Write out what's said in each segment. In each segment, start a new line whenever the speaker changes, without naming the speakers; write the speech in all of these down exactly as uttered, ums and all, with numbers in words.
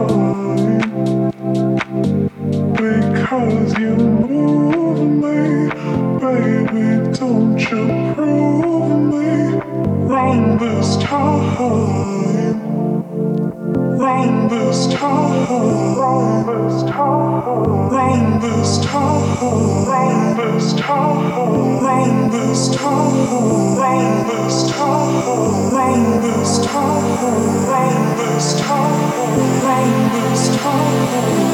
Because you move me, baby, don't you prove me wrong this time, wrong this time, wrong this time, wrong this time, wrong this time, wrong this time, wrong this time, wrong this time, wrong this time, wrong this time.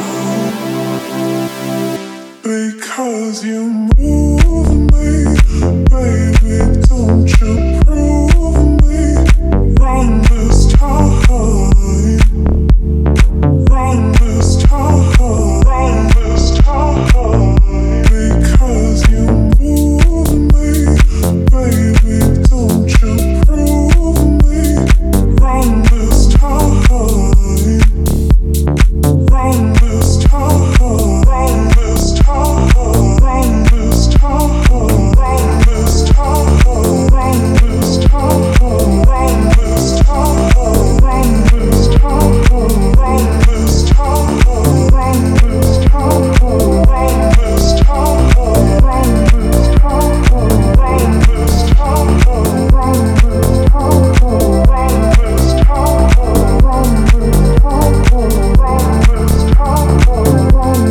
Because you move me, baby, don't you prove me wrong this time, wrong this time, wrong this time. Because you move me, baby, don't you prove me wrong this time, wrong this time, wrong this time. Wrong this time, wrong this time, wrong this time, wrong this time, wrong this time, wrong this time, wrong this time, wrong this time, wrong this time, wrong this time, wrong this time, wrong this time, wrong this time, wrong this time, wrong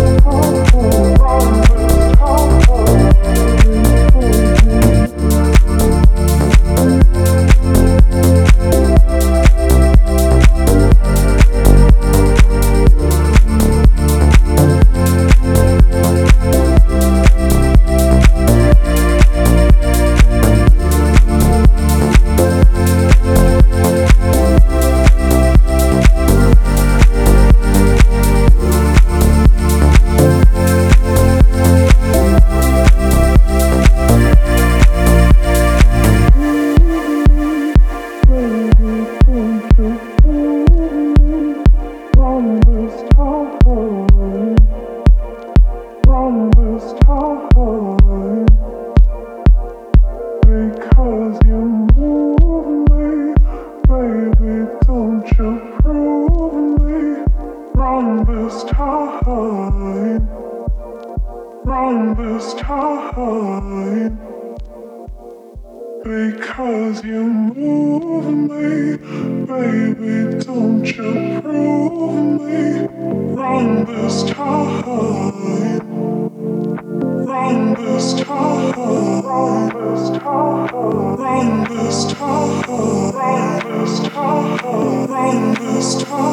Because you move me, baby, don't you prove me wrong this time, wrong this time. Because you move me, baby, don't you prove me wrong this time, wrong this time, wrong this time, wrong this time, wrong this time, wrong this time.